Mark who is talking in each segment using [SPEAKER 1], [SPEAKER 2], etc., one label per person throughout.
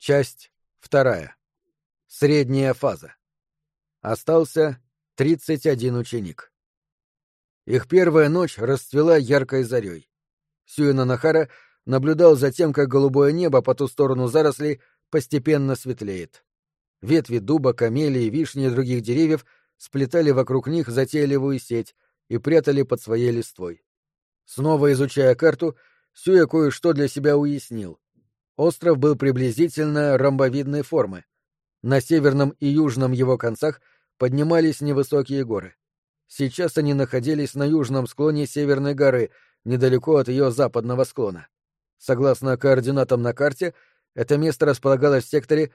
[SPEAKER 1] Часть 2. Средняя фаза. Остался 31 ученик. Их первая ночь расцвела яркой зарей. Сюэна Нахара наблюдал за тем, как голубое небо по ту сторону зарослей постепенно светлеет. Ветви дуба, камелии, вишни и других деревьев сплетали вокруг них затейливую сеть и прятали под своей листвой. Снова изучая карту, Сюэ кое-что для себя уяснил. Остров был приблизительно ромбовидной формы. На северном и южном его концах поднимались невысокие горы. Сейчас они находились на южном склоне Северной горы, недалеко от ее западного склона. Согласно координатам на карте, это место располагалось в секторе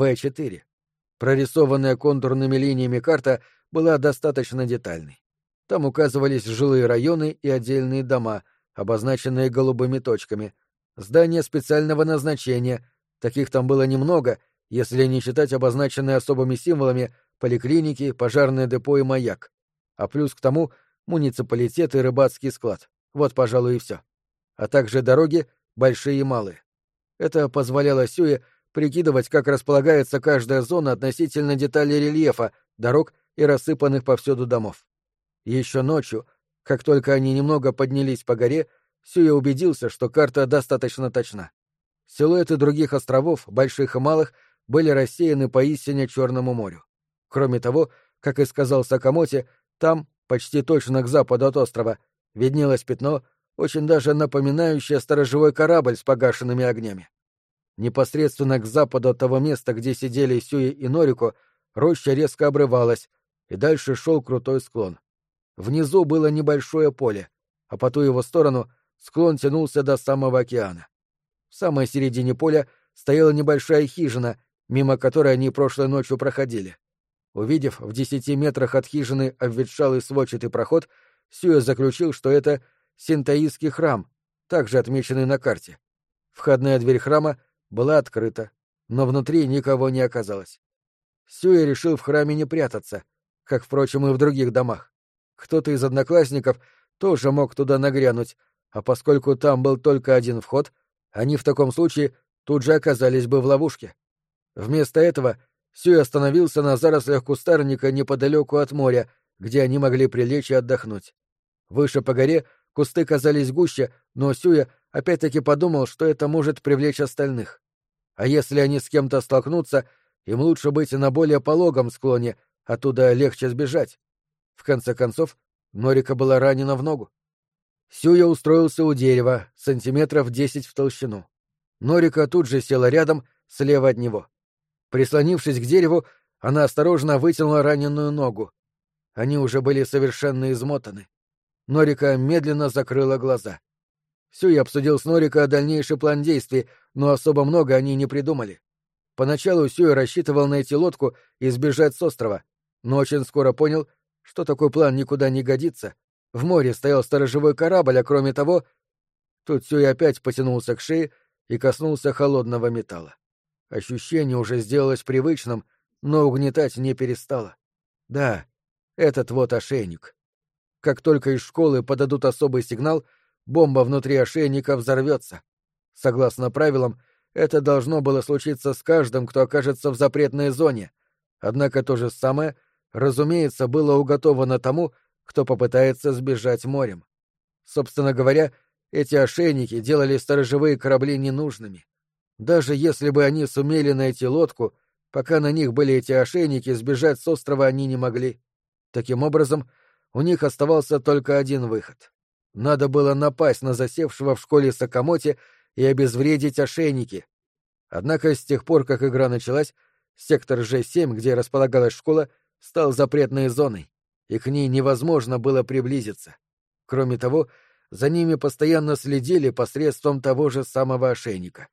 [SPEAKER 1] В4. Прорисованная контурными линиями карта была достаточно детальной. Там указывались жилые районы и отдельные дома, обозначенные голубыми точками, здания специального назначения, таких там было немного, если не считать обозначенные особыми символами поликлиники, пожарное депо и маяк. А плюс к тому муниципалитет и рыбацкий склад. Вот, пожалуй, и все. А также дороги, большие и малые. Это позволяло Сюэ прикидывать, как располагается каждая зона относительно деталей рельефа, дорог и рассыпанных повсюду домов. Еще ночью, как только они немного поднялись по горе, Сюэ убедился, что карта достаточно точна. Силуэты других островов, больших и малых, были рассеяны по истине Черному морю. Кроме того, как и сказал Сакамото, там, почти точно к западу от острова, виднелось пятно, очень даже напоминающее сторожевой корабль с погашенными огнями. Непосредственно к западу от того места, где сидели Сюэ и Норико, роща резко обрывалась, и дальше шел крутой склон. Внизу было небольшое поле, а по ту его сторону склон тянулся до самого океана. В самой середине поля стояла небольшая хижина, мимо которой они прошлой ночью проходили. Увидев в 10 метрах от хижины обветшалый сводчатый проход, Сюэ заключил, что это синтоистский храм, также отмеченный на карте. Входная дверь храма была открыта, но внутри никого не оказалось. Сюэ решил в храме не прятаться, как, впрочем, и в других домах. Кто-то из одноклассников тоже мог туда нагрянуть, а поскольку там был только один вход, они в таком случае тут же оказались бы в ловушке. Вместо этого Сюэ остановился на зарослях кустарника неподалеку от моря, где они могли прилечь и отдохнуть. Выше по горе кусты казались гуще, но Сюэ опять-таки подумал, что это может привлечь остальных. А если они с кем-то столкнутся, им лучше быть на более пологом склоне, оттуда легче сбежать. В конце концов, Норика была ранена в ногу. Сюэ устроился у дерева, сантиметров 10 в толщину. Норика тут же села рядом, слева от него. Прислонившись к дереву, она осторожно вытянула раненую ногу. Они уже были совершенно измотаны. Норика медленно закрыла глаза. Сюэ обсудил с Норико дальнейший план действий, но особо много они не придумали. Поначалу Сюэ рассчитывал найти лодку и сбежать с острова, но очень скоро понял, что такой план никуда не годится. В море стоял сторожевой корабль, а кроме того... Тут Сюэ опять потянулся к шее и коснулся холодного металла. Ощущение уже сделалось привычным, но угнетать не перестало. Да, этот вот ошейник. Как только из школы подадут особый сигнал, бомба внутри ошейника взорвется. Согласно правилам, это должно было случиться с каждым, кто окажется в запретной зоне. Однако то же самое, разумеется, было уготовано тому, кто попытается сбежать морем. Собственно говоря, эти ошейники делали сторожевые корабли ненужными. Даже если бы они сумели найти лодку, пока на них были эти ошейники, сбежать с острова они не могли. Таким образом, у них оставался только один выход. Надо было напасть на засевшего в школе Сакамото и обезвредить ошейники. Однако с тех пор, как игра началась, сектор Ж7, где располагалась школа, стал запретной зоной, и к ней невозможно было приблизиться. Кроме того, за ними постоянно следили посредством того же самого ошейника.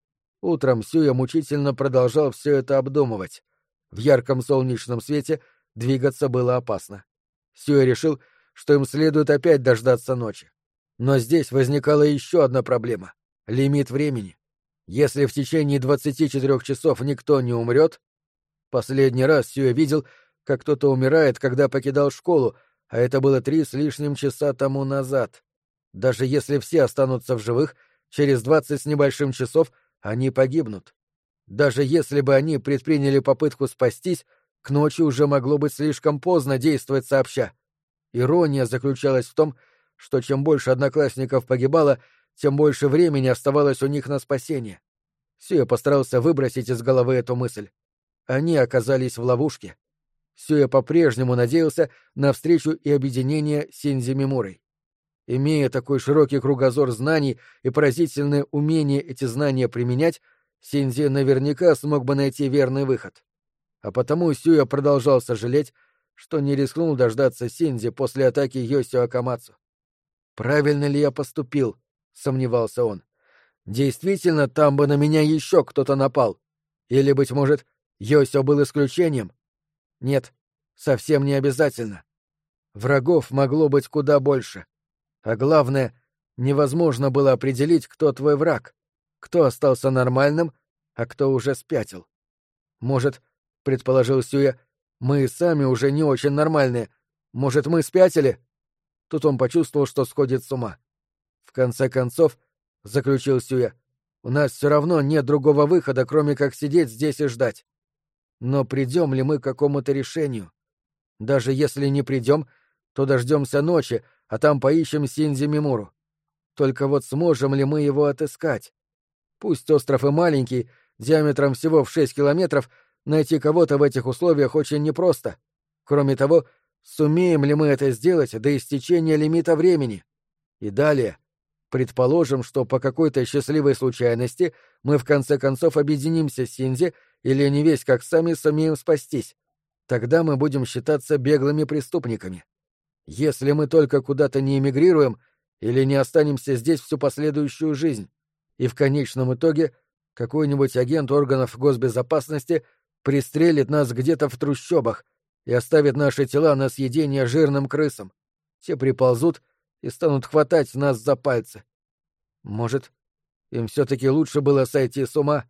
[SPEAKER 1] Утром Сюэ мучительно продолжал все это обдумывать. В ярком солнечном свете двигаться было опасно. Сюэ решил, что им следует опять дождаться ночи. Но здесь возникала еще одна проблема — лимит времени. Если в течение 24 часов никто не умрет... Последний раз Сюэ видел, как кто-то умирает, когда покидал школу, а это было 3 с лишним часа тому назад. Даже если все останутся в живых, через 20 с небольшим часов они погибнут. Даже если бы они предприняли попытку спастись, к ночи уже могло быть слишком поздно действовать сообща. Ирония заключалась в том, что чем больше одноклассников погибало, тем больше времени оставалось у них на спасение. Сюэ постарался выбросить из головы эту мысль. Они оказались в ловушке. Сюэ по-прежнему надеялся на встречу и объединение с Синдзи Мимурой. Имея такой широкий кругозор знаний и поразительное умение эти знания применять, Синдзи наверняка смог бы найти верный выход. А потому Сюэ продолжал сожалеть, что не рискнул дождаться Синдзи после атаки Йосио Акамацу. «Правильно ли я поступил?» — сомневался он. «Действительно, там бы на меня еще кто-то напал. Или, быть может, Йосио был исключением? Нет, совсем не обязательно. Врагов могло быть куда больше. А главное, невозможно было определить, кто твой враг, кто остался нормальным, а кто уже спятил. Может, — предположил Сюэ, — мы сами уже не очень нормальные. Может, мы спятили?» Тут он почувствовал, что сходит с ума. «В конце концов, — заключил Сюэ, — у нас все равно нет другого выхода, кроме как сидеть здесь и ждать. Но придем ли мы к какому-то решению? Даже если не придем, то дождемся ночи, а там поищем Синдзи Мимуру. Только вот сможем ли мы его отыскать? Пусть остров и маленький, диаметром всего в 6 километров, найти кого-то в этих условиях очень непросто. Кроме того, сумеем ли мы это сделать до истечения лимита времени? И далее. Предположим, что по какой-то счастливой случайности мы в конце концов объединимся с Синдзи или не весть как сами сумеем спастись. Тогда мы будем считаться беглыми преступниками. Если мы только куда-то не эмигрируем или не останемся здесь всю последующую жизнь, и в конечном итоге какой-нибудь агент органов госбезопасности пристрелит нас где-то в трущобах и оставит наши тела на съедение жирным крысам. Те приползут и станут хватать нас за пальцы. Может, им все-таки лучше было сойти с ума?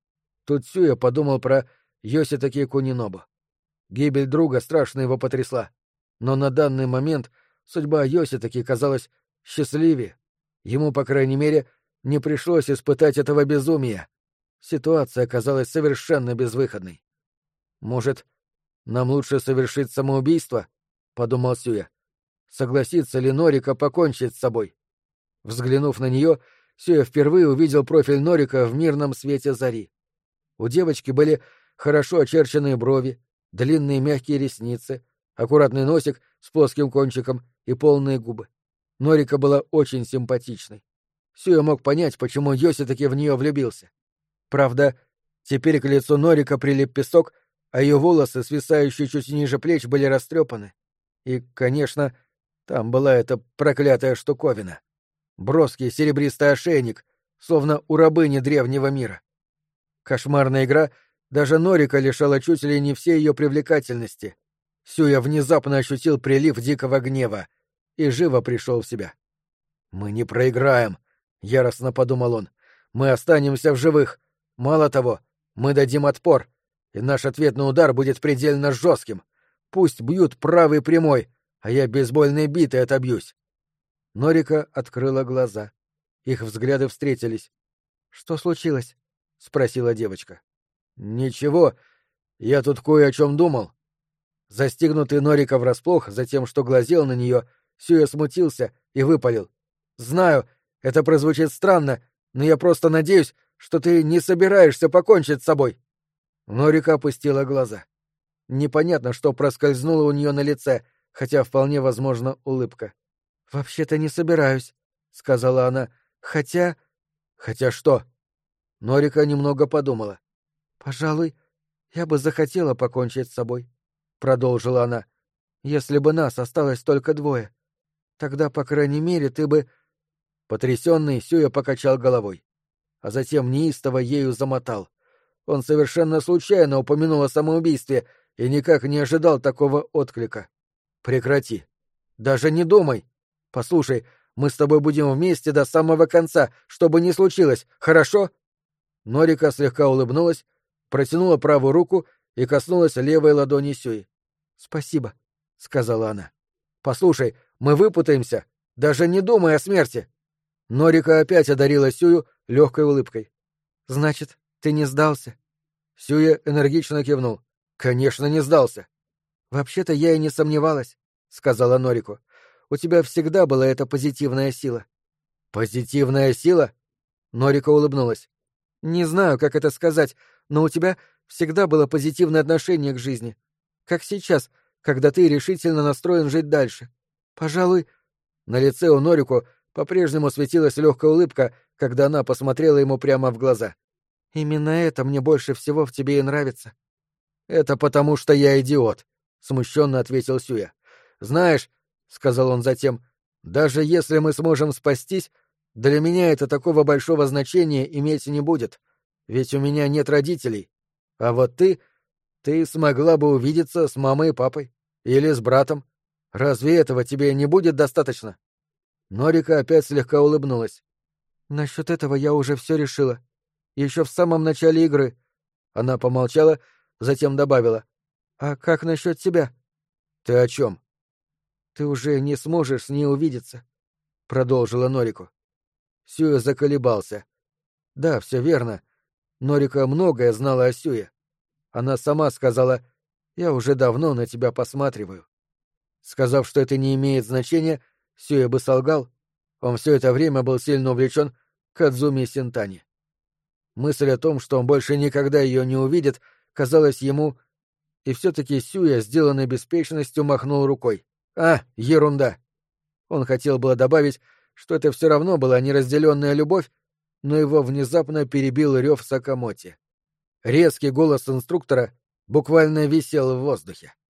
[SPEAKER 1] Тут Сюэ подумал про Йоситаки Кунинобу. Гибель друга страшно его потрясла. Но на данный момент судьба Йоситаки казалась счастливее. Ему, по крайней мере, не пришлось испытать этого безумия. Ситуация казалась совершенно безвыходной. «Может, нам лучше совершить самоубийство?» — подумал Сюэ. «Согласится ли Норика покончить с собой?» Взглянув на нее, Сюэ впервые увидел профиль Норика в мирном свете зари. У девочки были хорошо очерченные брови, длинные мягкие ресницы, аккуратный носик с плоским кончиком и полные губы. Норика была очень симпатичной. Сюэ мог понять, почему Йоси таки в нее влюбился. Правда, теперь к лицу Норика прилип песок, а ее волосы, свисающие чуть ниже плеч, были растрепаны. И, конечно, там была эта проклятая штуковина. Броский серебристый ошейник, словно у рабыни древнего мира. Кошмарная игра даже Норика лишала чуть ли не всей ее привлекательности. Сюя внезапно ощутил прилив дикого гнева и живо пришел в себя. «Мы не проиграем», — яростно подумал он. «Мы останемся в живых. Мало того, мы дадим отпор, и наш ответный удар будет предельно жестким. Пусть бьют правой прямой, а я бейсбольной битой отобьюсь». Норика открыла глаза. Их взгляды встретились. «Что случилось?» — спросила девочка. «Ничего, я тут кое о чем думал». Застигнутый Норика врасплох за тем, что глазел на нее, Сюэ смутился и выпалил. «Знаю, это прозвучит странно, но я просто надеюсь, что ты не собираешься покончить с собой». Норика опустила глаза. Непонятно, что проскользнуло у нее на лице, хотя вполне возможно улыбка. «Вообще-то не собираюсь», — сказала она. «Хотя...» «Хотя что?» Норика немного подумала. «Пожалуй, я бы захотела покончить с собой», — продолжила она. «Если бы нас осталось только двое. Тогда, по крайней мере, ты бы...» Потрясенный, Сюэ покачал головой, а затем неистово ею замотал. Он совершенно случайно упомянул о самоубийстве и никак не ожидал такого отклика. «Прекрати. Даже не думай. Послушай, мы с тобой будем вместе до самого конца, что бы ни случилось, хорошо?» Норика слегка улыбнулась, протянула правую руку и коснулась левой ладони Сюи. «Спасибо», — сказала она. «Послушай, мы выпутаемся, даже не думай о смерти». Норика опять одарила Сюю легкой улыбкой. «Значит, ты не сдался?» Сюэ энергично кивнул. «Конечно, не сдался». «Вообще-то я и не сомневалась», — сказала Норико. «У тебя всегда была эта позитивная сила». «Позитивная сила?» Норико улыбнулась. «Не знаю, как это сказать, но у тебя всегда было позитивное отношение к жизни. Как сейчас, когда ты решительно настроен жить дальше. Пожалуй...» На лице у Норико по-прежнему светилась легкая улыбка, когда она посмотрела ему прямо в глаза. «Именно это мне больше всего в тебе и нравится». «Это потому, что я идиот», — смущенно ответил Сюя. «Знаешь, — сказал он затем, — даже если мы сможем спастись, для меня это такого большого значения иметь не будет, ведь у меня нет родителей. А вот ты смогла бы увидеться с мамой и папой. Или с братом. Разве этого тебе не будет достаточно?» Норика опять слегка улыбнулась. «Насчет этого я уже все решила. Еще в самом начале игры». Она помолчала, затем добавила. «А как насчет тебя?» «Ты о чем?» «Ты уже не сможешь с ней увидеться», — продолжила Норико. Сюэ заколебался. Да, все верно. Норика многое знала о Сюэ. Она сама сказала: «Я уже давно на тебя посматриваю». Сказав, что это не имеет значения, Сюэ бы солгал. Он все это время был сильно увлечен Кадзуми Синтани. Мысль о том, что он больше никогда ее не увидит, казалась ему... И все-таки Сюэ, сделанной беспечностью, махнул рукой. «А, ерунда!» Он хотел было добавить, что это все равно была неразделенная любовь, но его внезапно перебил рев Сакамоти. Резкий голос инструктора буквально висел в воздухе.